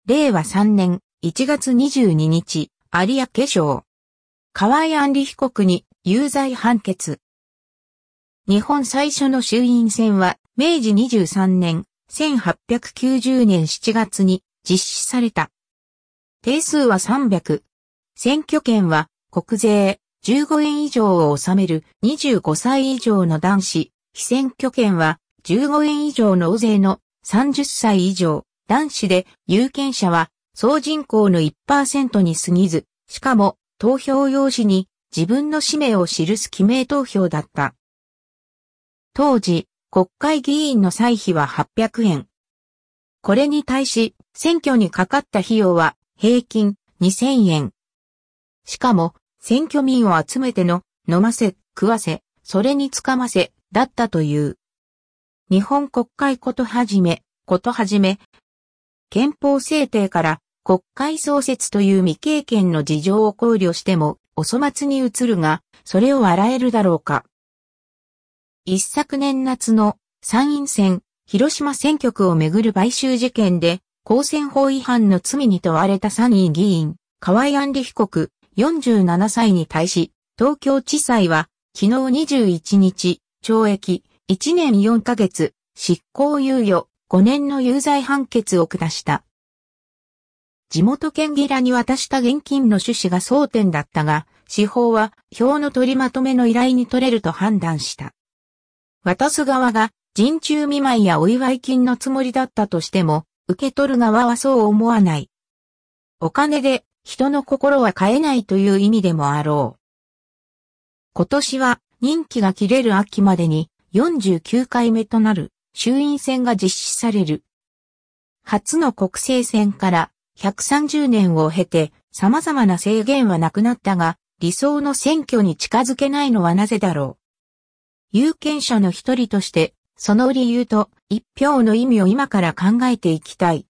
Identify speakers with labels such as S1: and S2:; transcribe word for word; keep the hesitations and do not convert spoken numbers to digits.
S1: れいわさんねんいちがつにじゅうににち、有明省。河井案里被告に有罪判決。日本最初の衆院選は、めいじにじゅうさんねん、せんはっぴゃくきゅうじゅうねんしちがつに実施された。定数はさんびゃく。選挙権は、国税、じゅうごえん以上を納めるにじゅうごさい以上の男子、被選挙権は、じゅうごえん以上納税のさんじゅっさい以上、男子で、有権者は、総人口の いちパーセント に過ぎず、しかも、投票用紙に自分の氏名を記す記名投票だった。当時、国会議員の歳費ははっぴゃくえん。これに対し、選挙にかかった費用は平均にせんえん。しかも、選挙民を集めての飲ませ、食わせ、それにつかませ、だったという。日本国会ことはじめ、ことはじめ、憲法制定から国会創設という未経験の事情を考慮しても、お粗末に移るが、それを笑えるだろうか。一昨年夏の参院選、広島選挙区をめぐる買収事件で、公選法違反の罪に問われた参院議員、河井案里被告、よんじゅうななさいに対し、東京地裁は、昨日にじゅういちにち、懲役いちねんよんかげつ、執行猶予ごねんの有罪判決を下した。地元県議らに渡した現金の趣旨が争点だったが、司法は票の取りまとめの依頼に取れると判断した。渡す側が陣中見舞いやお祝い金のつもりだったとしても、受け取る側はそう思わない。お金で人の心は買えないという意味でもあろう。今年は任期が切れる秋までによんじゅうきゅうかいめとなる衆院選が実施される。初の国政選からひゃくさんじゅうねんを経て様々な制限はなくなったが、理想の選挙に近づけないのはなぜだろう。有権者の一人として、その理由と一票の意味を今から考えていきたい。